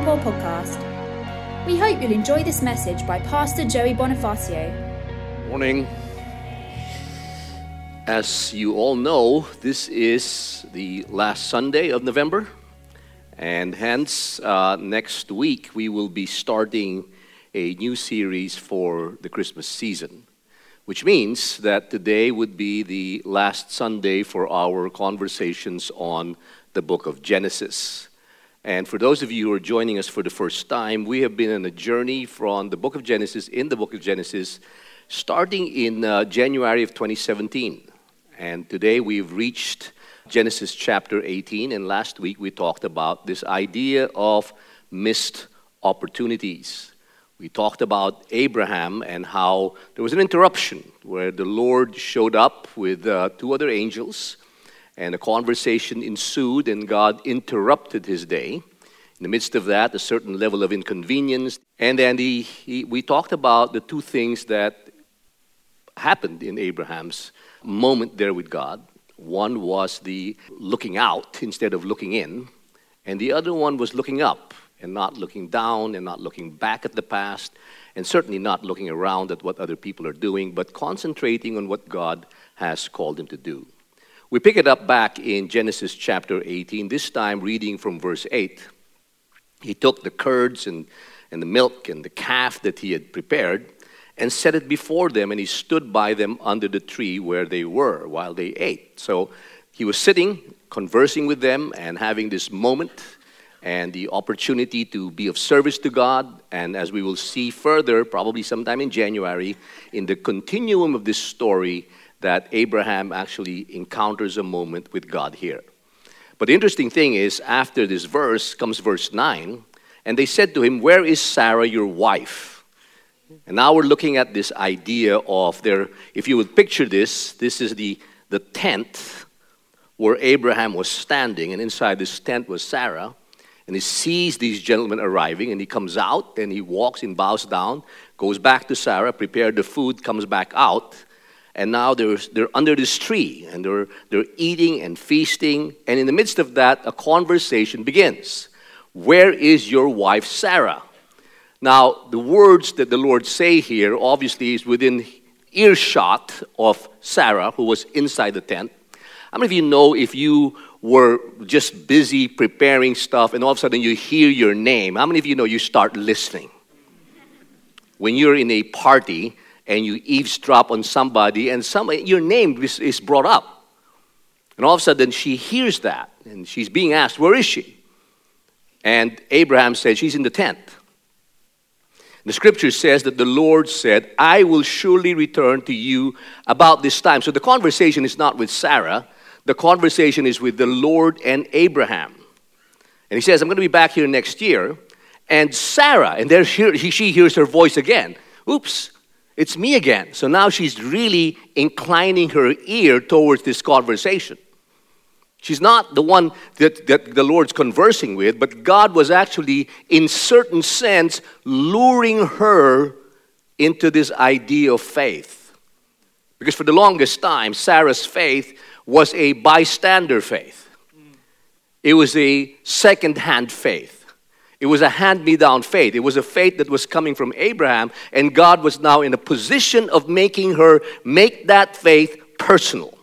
Paul podcast. We hope you'll enjoy this message by Pastor Joey Bonifacio. Morning. As you all know, this is the last Sunday of November, and hence next week we will be starting a new series for the Christmas season, which means that today would be the last Sunday for our conversations on the book of Genesis. And for those of you who are joining us for the first time, we have been on a journey from the book of Genesis, starting in January of 2017. And today we've reached Genesis chapter 18, and last week we talked about this idea of missed opportunities. We talked about Abraham and how there was an interruption where the Lord showed up with two other angels, and a conversation ensued, and God interrupted his day. In the midst of that, a certain level of inconvenience. And then we talked about the two things that happened in Abraham's moment there with God. One was the looking out instead of looking in, and the other one was looking up and not looking down and not looking back at the past, and certainly not looking around at what other people are doing, but concentrating on what God has called him to do. We pick it up back in Genesis chapter 18, this time reading from verse 8. He took the curds and the milk and the calf that he had prepared and set it before them, and he stood by them under the tree where they were while they ate. So he was sitting, conversing with them, and having this moment and the opportunity to be of service to God. And as we will see further, probably sometime in January, in the continuum of this story, that Abraham actually encounters a moment with God here. But the interesting thing is, after this verse comes verse 9, and they said to him, "Where is Sarah, your wife?" And now we're looking at this idea of if you would picture this is the tent where Abraham was standing, and inside this tent was Sarah, and he sees these gentlemen arriving, and he comes out, and he walks and bows down, goes back to Sarah, prepared the food, comes back out, and now they're under this tree, and they're eating and feasting, and in the midst of that, a conversation begins. "Where is your wife Sarah?" Now, the words that the Lord say here obviously is within earshot of Sarah, who was inside the tent. How many of you know if you were just busy preparing stuff and all of a sudden you hear your name, how many of you know you start listening? When you're in a party and you eavesdrop on somebody and your name is brought up. And all of a sudden she hears that and she's being asked, "Where is she?" And Abraham said, "She's in the tent." The scripture says that the Lord said, "I will surely return to you about this time." So the conversation is not with Sarah. The conversation is with the Lord and Abraham. And he says, "I'm going to be back here next year." And Sarah, and she hears her voice again. "Oops, it's me again." So now she's really inclining her ear towards this conversation. She's not the one that the Lord's conversing with, but God was actually, in certain sense, luring her into this idea of faith. Because for the longest time, Sarah's faith was a bystander faith. It was a second-hand faith. It was a hand-me-down faith. It was a faith that was coming from Abraham, and God was now in a position of making her make that faith personal.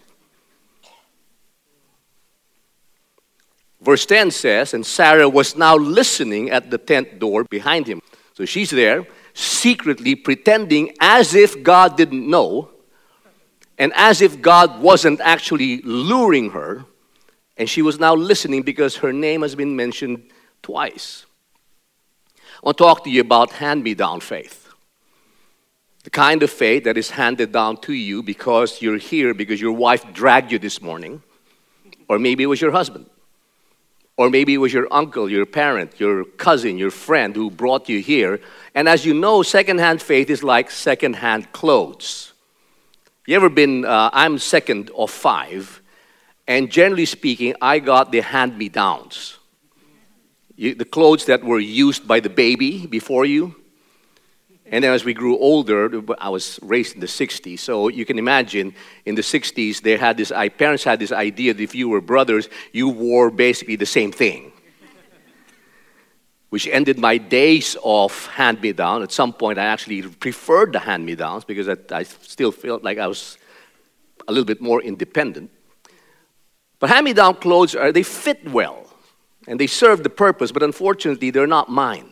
Verse 10 says, "And Sarah was now listening at the tent door behind him." So she's there, secretly pretending as if God didn't know, and as if God wasn't actually luring her. And she was now listening because her name has been mentioned twice. I want to talk to you about hand-me-down faith. The kind of faith that is handed down to you because you're here, because your wife dragged you this morning. Or maybe it was your husband. Or maybe it was your uncle, your parent, your cousin, your friend who brought you here. And as you know, second-hand faith is like second-hand clothes. You ever been, I'm second of 5. And generally speaking, I got the hand-me-downs. The clothes that were used by the baby before you. And then as we grew older, I was raised in the 60s, so you can imagine in the 60s, parents had this idea that if you were brothers, you wore basically the same thing. which ended my days of hand-me-down. At some point, I actually preferred the hand-me-downs because I still felt like I was a little bit more independent. But hand-me-down clothes, they fit well, and they serve the purpose, but unfortunately, they're not mine.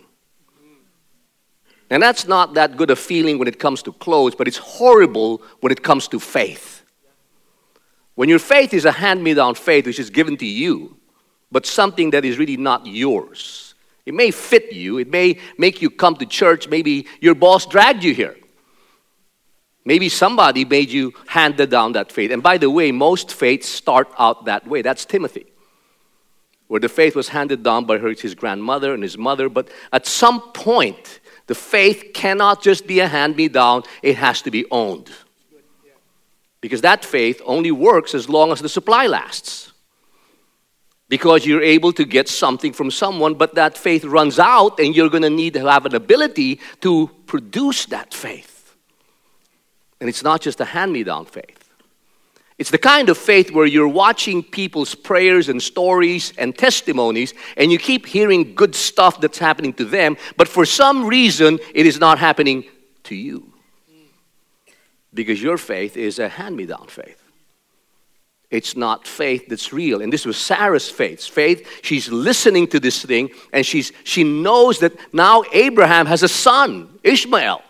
And that's not that good a feeling when it comes to clothes, but it's horrible when it comes to faith. When your faith is a hand-me-down faith, which is given to you, but something that is really not yours. It may fit you. It may make you come to church. Maybe your boss dragged you here. Maybe somebody made you hand down that faith. And by the way, most faiths start out that way. That's Timothy, where the faith was handed down by his grandmother and his mother. But at some point, the faith cannot just be a hand-me-down. It has to be owned. Because that faith only works as long as the supply lasts. Because you're able to get something from someone, but that faith runs out and you're going to need to have an ability to produce that faith. And it's not just a hand-me-down faith. It's the kind of faith where you're watching people's prayers and stories and testimonies, and you keep hearing good stuff that's happening to them, but for some reason, it is not happening to you. Because your faith is a hand-me-down faith. It's not faith that's real. And this was Sarah's faith. She's listening to this thing, and she knows that now Abraham has a son, Ishmael.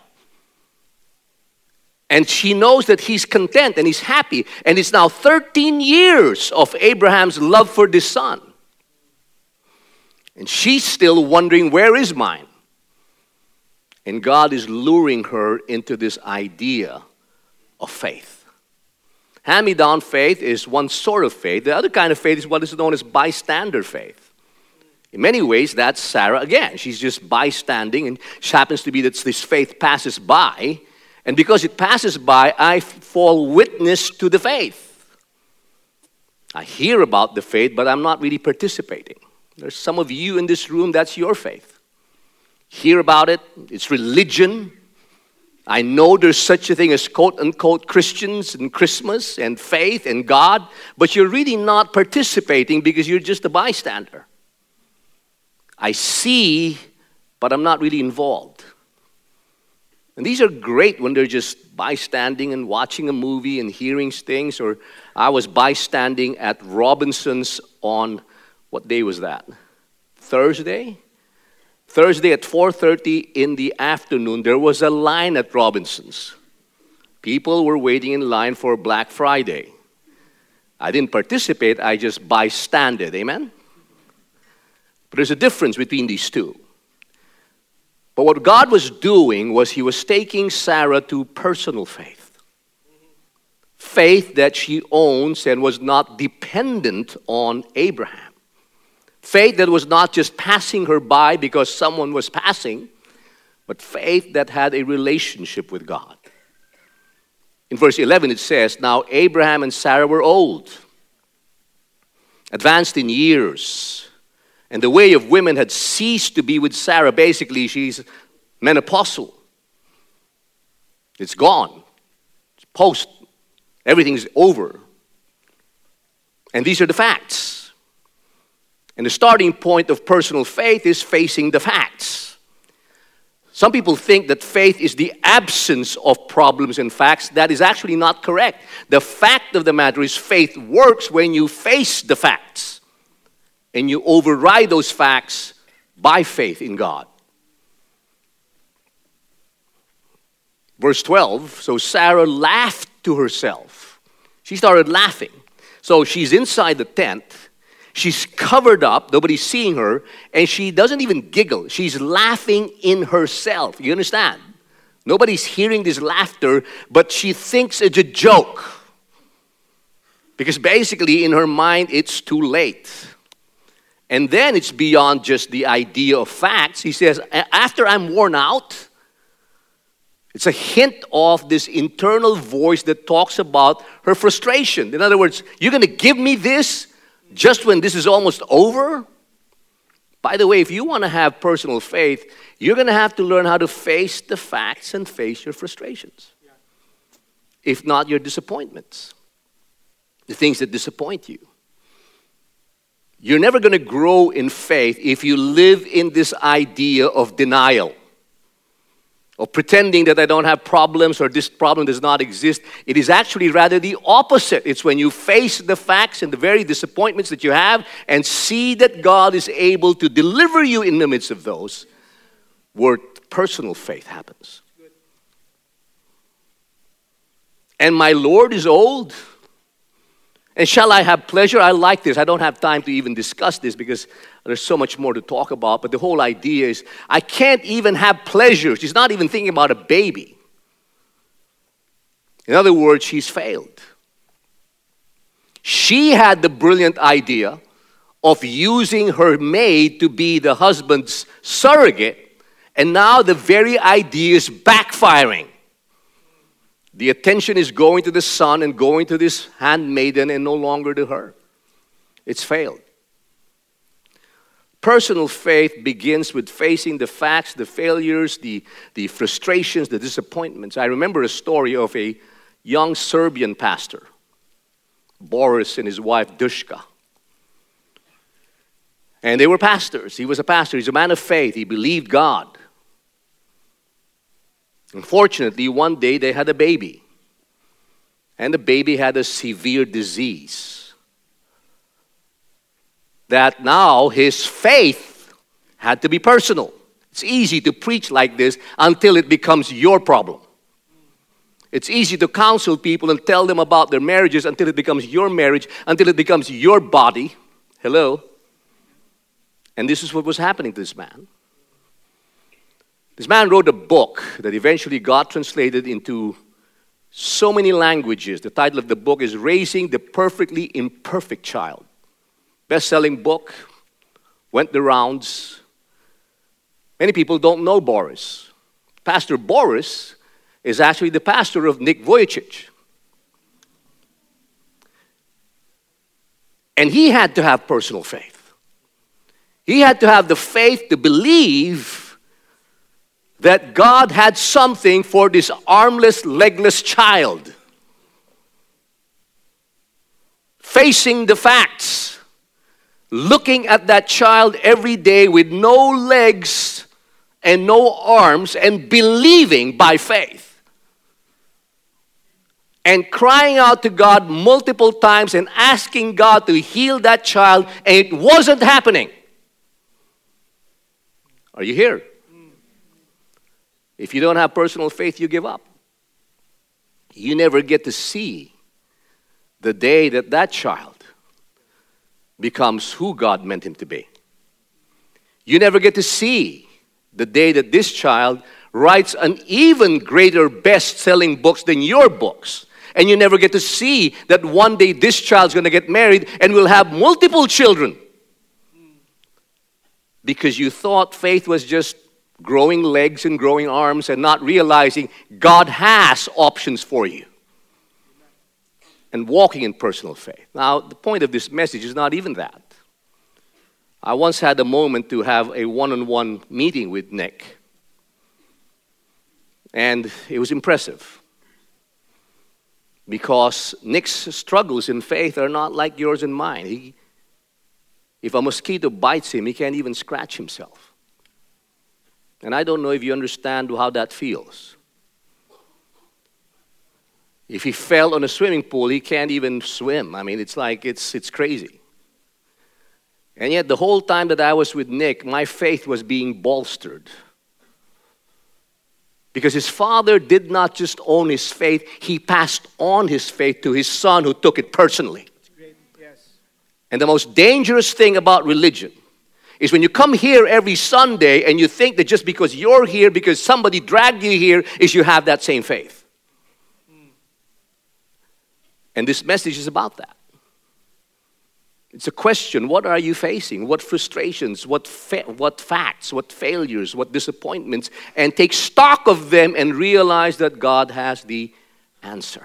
And she knows that he's content and he's happy. And it's now 13 years of Abraham's love for this son. And she's still wondering, where is mine? And God is luring her into this idea of faith. Hand-me-down faith is one sort of faith. The other kind of faith is what is known as bystander faith. In many ways, that's Sarah again. She's just bystanding, and she happens to be that this faith passes by. And because it passes by, I fall witness to the faith. I hear about the faith, but I'm not really participating. There's some of you in this room, that's your faith. Hear about it, it's religion. I know there's such a thing as quote-unquote Christians and Christmas and faith and God, but you're really not participating because you're just a bystander. I see, but I'm not really involved. And these are great when they're just bystanding and watching a movie and hearing things. Or I was bystanding at Robinson's on, what day was that? Thursday? Thursday at 4:30 in the afternoon, there was a line at Robinson's. People were waiting in line for Black Friday. I didn't participate, I just bystanded, amen? But there's a difference between these two. But what God was doing was he was taking Sarah to personal faith. Faith that she owns and was not dependent on Abraham. Faith that was not just passing her by because someone was passing, but faith that had a relationship with God. In verse 11 it says, now Abraham and Sarah were old, advanced in years, and the way of women had ceased to be with Sarah. Basically, she's menopausal. It's gone. It's post. Everything's over. And these are the facts. And the starting point of personal faith is facing the facts. Some people think that faith is the absence of problems and facts. That is actually not correct. The fact of the matter is faith works when you face the facts. And you override those facts by faith in God. Verse 12, so Sarah laughed to herself. She started laughing. So she's inside the tent. She's covered up, nobody's seeing her, and she doesn't even giggle. She's laughing in herself. You understand? Nobody's hearing this laughter, but she thinks it's a joke. Because basically in her mind, it's too late. And then it's beyond just the idea of facts. He says, after I'm worn out, it's a hint of this internal voice that talks about her frustration. In other words, you're going to give me this just when this is almost over? By the way, if you want to have personal faith, you're going to have to learn how to face the facts and face your frustrations. If not, your disappointments. The things that disappoint you. You're never going to grow in faith if you live in this idea of denial, of pretending that I don't have problems or this problem does not exist. It is actually rather the opposite. It's when you face the facts and the very disappointments that you have and see that God is able to deliver you in the midst of those where personal faith happens. And my Lord is old. And shall I have pleasure? I like this. I don't have time to even discuss this because there's so much more to talk about. But the whole idea is I can't even have pleasure. She's not even thinking about a baby. In other words, she's failed. She had the brilliant idea of using her maid to be the husband's surrogate. And now the very idea is backfiring. The attention is going to the son and going to this handmaiden and no longer to her. It's failed. Personal faith begins with facing the facts, the failures, the frustrations, the disappointments. I remember a story of a young Serbian pastor, Boris and his wife Dushka. And they were pastors. He was a pastor. He's a man of faith. He believed God. Unfortunately, one day they had a baby. And the baby had a severe disease. That now his faith had to be personal. It's easy to preach like this until it becomes your problem. It's easy to counsel people and tell them about their marriages until it becomes your marriage, until it becomes your body. Hello? And this is what was happening to this man. This man wrote a book that eventually got translated into so many languages. The title of the book is Raising the Perfectly Imperfect Child. Best-selling book, went the rounds. Many people don't know Boris. Pastor Boris is actually the pastor of Nick Vujicic. And he had to have personal faith. He had to have the faith to believe that God had something for this armless, legless child. Facing the facts. Looking at that child every day with no legs and no arms and believing by faith. And crying out to God multiple times and asking God to heal that child, and it wasn't happening. Are you here? If you don't have personal faith, you give up. You never get to see the day that that child becomes who God meant him to be. You never get to see the day that this child writes an even greater best-selling books than your books. And you never get to see that one day this child's going to get married and will have multiple children. Because you thought faith was just growing legs and growing arms and not realizing God has options for you. And walking in personal faith. Now, the point of this message is not even that. I once had a moment to have a one-on-one meeting with Nick. And it was impressive. Because Nick's struggles in faith are not like yours and mine. If a mosquito bites him, he can't even scratch himself. And I don't know if you understand how that feels. If he fell on a swimming pool, he can't even swim. I mean, it's like, it's crazy. And yet, the whole time that I was with Nick, my faith was being bolstered. Because his father did not just own his faith, he passed on his faith to his son who took it personally. Great. Yes. And the most dangerous thing about religion is when you come here every Sunday and you think that just because you're here, because somebody dragged you here, is you have that same faith. And this message is about that. It's a question, what are you facing? What frustrations, what facts, what failures, what disappointments, and take stock of them and realize that God has the answer.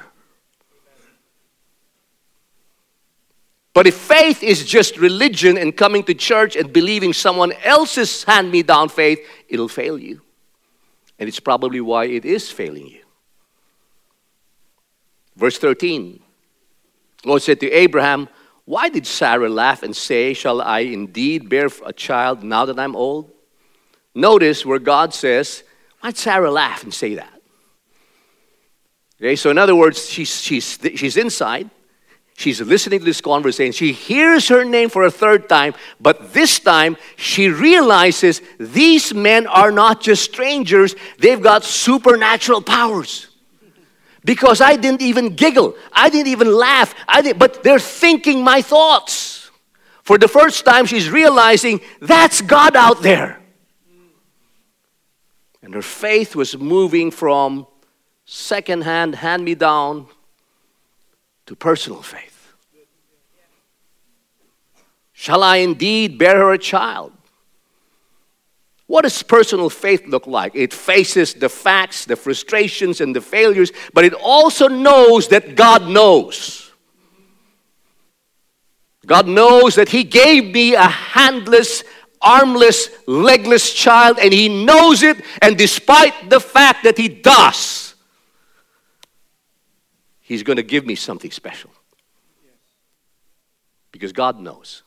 But if faith is just religion and coming to church and believing someone else's hand-me-down faith, it'll fail you. And it's probably why it is failing you. Verse 13, Lord said to Abraham, Why did Sarah laugh and say, shall I indeed bear a child now that I'm old? Notice where God says, why'd Sarah laugh and say that? Okay, so in other words, she's inside. She's listening to this conversation. She hears her name for a third time, but this time she realizes these men are not just strangers, they've got supernatural powers. Because I didn't even giggle, I didn't even laugh, but they're thinking my thoughts. For the first time, she's realizing that's God out there. And her faith was moving from second-hand, hand-me-down, to personal faith. Shall I indeed bear her a child? What does personal faith look like? It faces the facts, the frustrations, and the failures, but it also knows that God knows. God knows that He gave me a handless, armless, legless child, and He knows it, and despite the fact that He does, He's going to give me something special. Because God knows.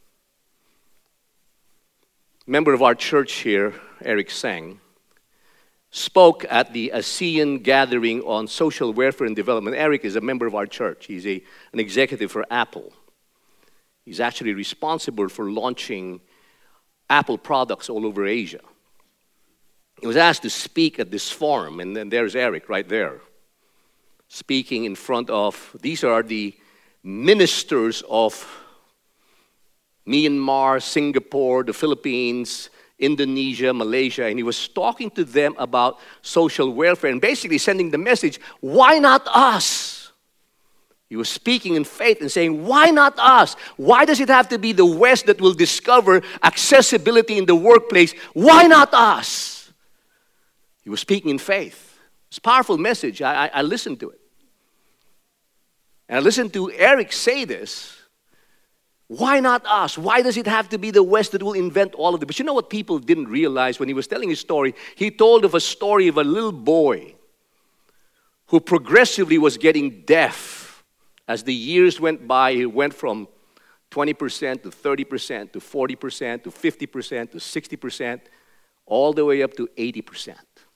A member of our church here, Eric Sang, spoke at the ASEAN gathering on social welfare and development. Eric is a member of our church. He's an executive for Apple. He's actually responsible for launching Apple products all over Asia. He was asked to speak at this forum, and then there's Eric right there, speaking in front of, these are the ministers of Myanmar, Singapore, the Philippines, Indonesia, Malaysia, and he was talking to them about social welfare and basically sending the message, why not us? He was speaking in faith and saying, why not us? Why does it have to be the West that will discover accessibility in the workplace? Why not us? He was speaking in faith. It's a powerful message. I listened to it. And I listened to Eric say this. Why not us? Why does it have to be the West that will invent all of it? But you know what people didn't realize when he was telling his story? He told of a story of a little boy who progressively was getting deaf. As the years went by, he went from 20% to 30% to 40% to 50% to 60%, all the way up to 80%.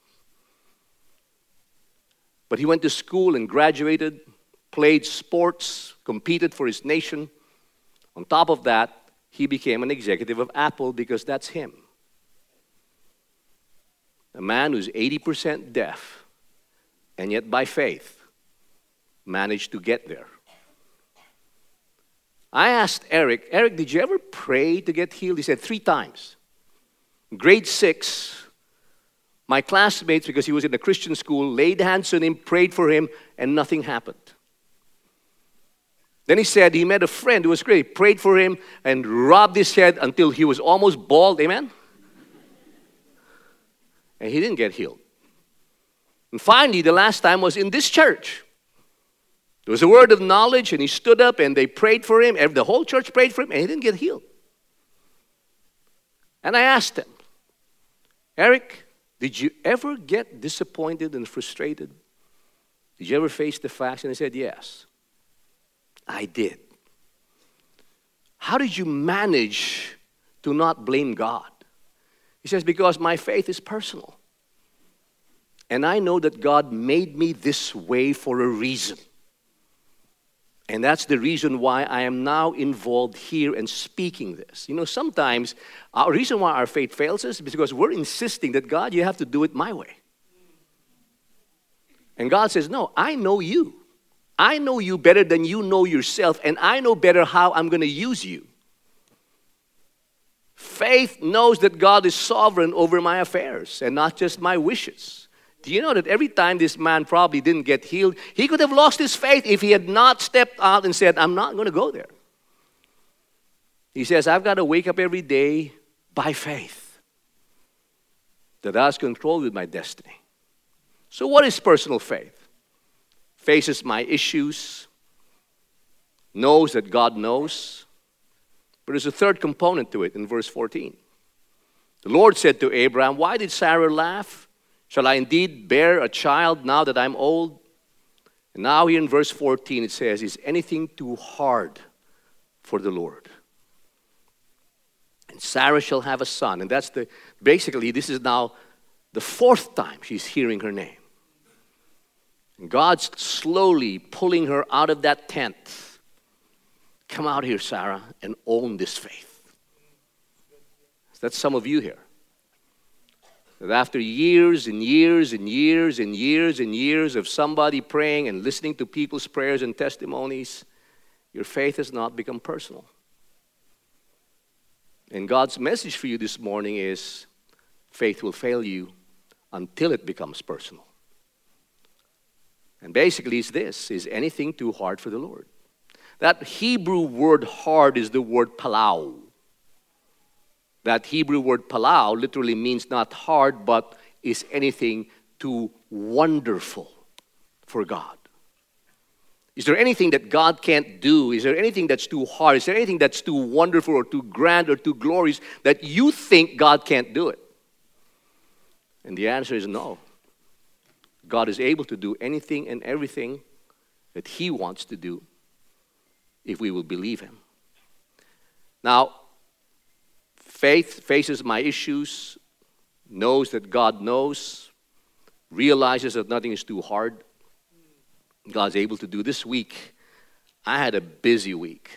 But he went to school and graduated, played sports, competed for his nation. On top of that, he became an executive of Apple because that's him. A man who's 80% deaf, and yet by faith, managed to get there. I asked Eric, did you ever pray to get healed? He said 3 times. Grade 6, my classmates, because he was in a Christian school, laid hands on him, prayed for him, and nothing happened. Then he said he met a friend who was great, prayed for him, and rubbed his head until he was almost bald. Amen? And he didn't get healed. And finally, the last time was in this church. There was a word of knowledge, and he stood up, and they prayed for him. The whole church prayed for him, and he didn't get healed. And I asked him, Eric, did you ever get disappointed and frustrated? Did you ever face the facts? And he said, yes. I did. How did you manage to not blame God? He says, because my faith is personal. And I know that God made me this way for a reason. And that's the reason why I am now involved here and speaking this. You know, sometimes our reason why our faith fails us is because we're insisting that, God, you have to do it my way. And God says, no, I know you. I know you better than you know yourself, and I know better how I'm going to use you. Faith knows that God is sovereign over my affairs and not just my wishes. Do you know that every time this man probably didn't get healed, he could have lost his faith if he had not stepped out and said, I'm not going to go there. He says, I've got to wake up every day by faith that I was controlled with my destiny. So what is personal faith? Faces my issues, knows that God knows. But there's a third component to it in verse 14. The Lord said to Abraham, why did Sarah laugh? Shall I indeed bear a child now that I'm old? And now here in verse 14 it says, is anything too hard for the Lord. And Sarah shall have a son. And basically, this is now the fourth time she's hearing her name. And God's slowly pulling her out of that tent. Come out here, Sarah, and own this faith. That's some of you here. That after years and years and years and years and years of somebody praying and listening to people's prayers and testimonies, your faith has not become personal. And God's message for you this morning is, faith will fail you until it becomes personal. And basically it's this: is anything too hard for the Lord? That Hebrew word hard is the word palau. That Hebrew word palau literally means not hard, but is anything too wonderful for God. Is there anything that God can't do? Is there anything that's too hard? Is there anything that's too wonderful or too grand or too glorious that you think God can't do it? And the answer is no. God is able to do anything and everything that He wants to do if we will believe Him. Now, faith faces my issues, knows that God knows, realizes that nothing is too hard. God's able to do. This week, I had a busy week.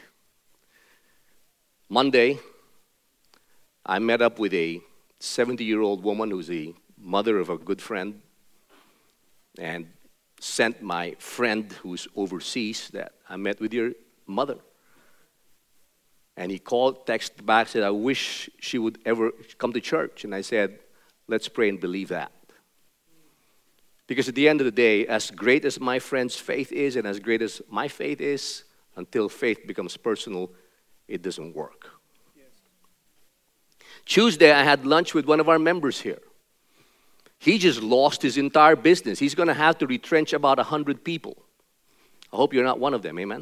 Monday, I met up with a 70-year-old woman who's the mother of a good friend, and sent my friend who's overseas that I met with your mother. And he called, texted back, said, I wish she would ever come to church. And I said, let's pray and believe that. Because at the end of the day, as great as my friend's faith is and as great as my faith is, until faith becomes personal, it doesn't work. Yes. Tuesday, I had lunch with one of our members here. He just lost his entire business. He's going to have to retrench about 100 people. I hope you're not one of them, amen?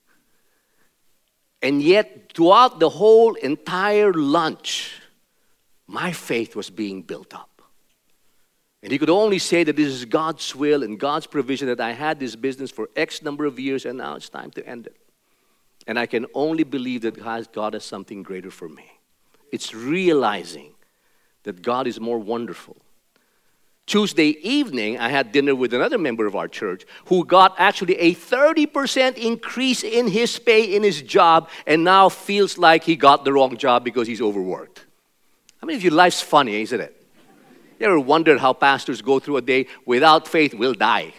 And yet, throughout the whole entire lunch, my faith was being built up. And he could only say that this is God's will and God's provision, that I had this business for X number of years and now it's time to end it. And I can only believe that God has something greater for me. It's realizing that God is more wonderful. Tuesday evening, I had dinner with another member of our church who got actually a 30% increase in his pay in his job and now feels like he got the wrong job because he's overworked. I mean, if your life's funny, isn't it? You ever wondered how pastors go through a day without faith, we'll die?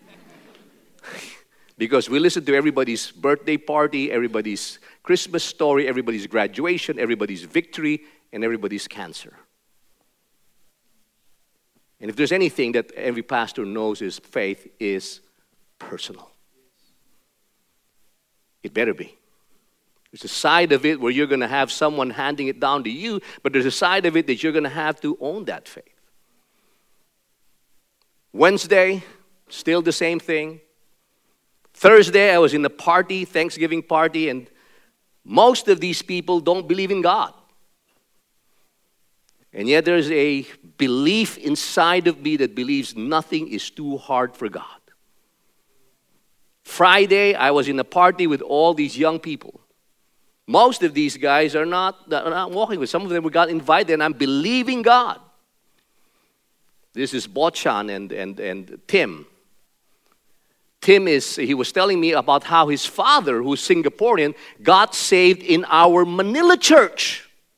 Because we listen to everybody's birthday party, everybody's Christmas story, everybody's graduation, everybody's victory, and everybody's cancer. And if there's anything that every pastor knows is faith is personal. It better be. There's a side of it where you're going to have someone handing it down to you, but there's a side of it that you're going to have to own that faith. Wednesday, still the same thing. Thursday, I was in a party, Thanksgiving party, and most of these people don't believe in God. And yet there's a belief inside of me that believes nothing is too hard for God. Friday, I was in a party with all these young people. Most of these guys are not walking with. Some of them got invited, and I'm believing God. This is Bochan and Tim. He was telling me about how his father, who's Singaporean, got saved in our Manila church.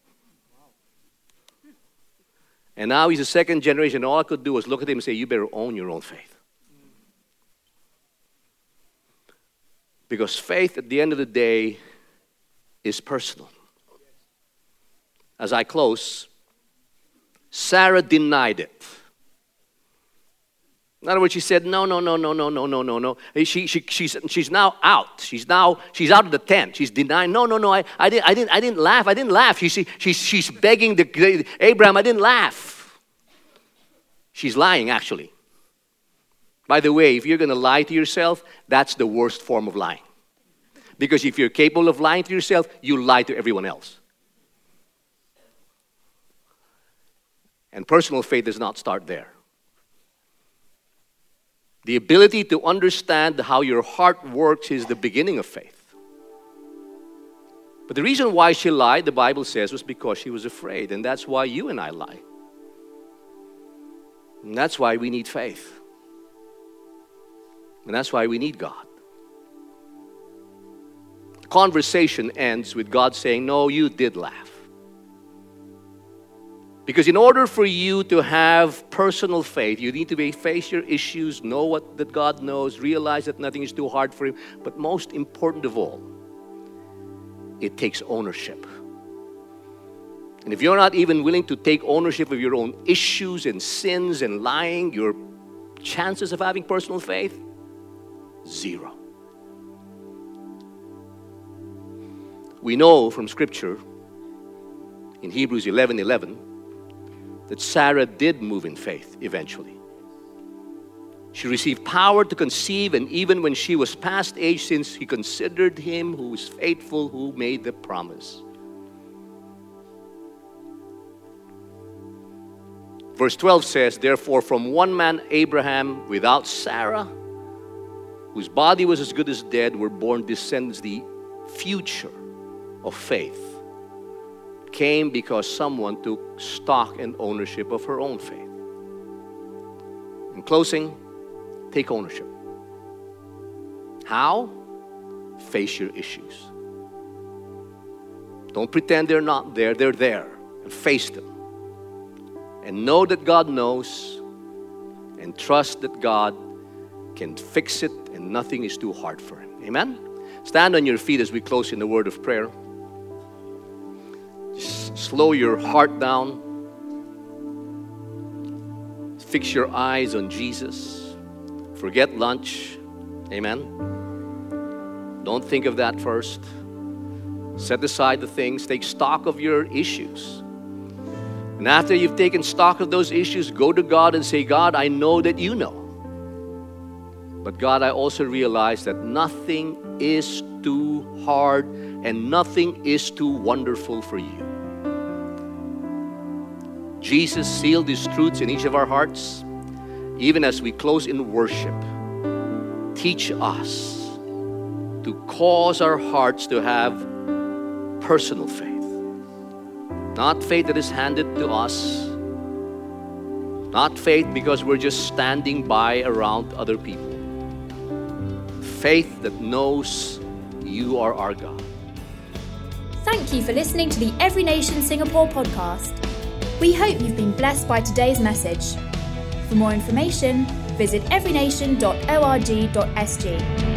And now he's a second generation. All I could do was look at him and say, you better own your own faith. Because faith, at the end of the day, is personal. As I close, Sarah denied it. In other words, she said, no. She's now out. She's out of the tent. She's denying. No. I didn't laugh. She's begging Abraham. I didn't laugh. She's lying, actually. By the way, if you're going to lie to yourself, that's the worst form of lying. Because if you're capable of lying to yourself, you lie to everyone else. And personal faith does not start there. The ability to understand how your heart works is the beginning of faith. But the reason why she lied, the Bible says, was because she was afraid. And that's why you and I lie. And that's why we need faith. And that's why we need God. The conversation ends with God saying, no, you did laugh. Because in order for you to have personal faith, you need to face your issues, know that God knows, realize that nothing is too hard for Him. But most important of all, it takes ownership. And if you're not even willing to take ownership of your own issues and sins and lying, your chances of having personal faith, 0. We know from Scripture in Hebrews 11:11 that Sarah did move in faith eventually. She received power to conceive, and even when she was past age, since He considered Him who is faithful, who made the promise. Verse 12 says, therefore from one man, Abraham, without Sarah, whose body was as good as dead, were born descendants. The future of faith came because someone took stock and ownership of her own faith. In closing, take ownership. How? Face your issues. Don't pretend they're not there. They're there. And face them. And know that God knows. And trust that God can fix it and nothing is too hard for Him. Amen? Stand on your feet as we close in the word of prayer. Just slow your heart down. Fix your eyes on Jesus. Forget lunch. Amen. Don't think of that first. Set aside the things. Take stock of your issues. And after you've taken stock of those issues, go to God and say, God, I know that you know. But God, I also realize that nothing is too hard and nothing is too wonderful for you. Jesus sealed these truths in each of our hearts. Even as we close in worship, teach us to cause our hearts to have personal faith. Not faith that is handed to us. Not faith because we're just standing by around other people. Faith that knows you are our God. Thank you for listening to the Every Nation Singapore podcast. We hope you've been blessed by today's message. For more information, visit everynation.org.sg.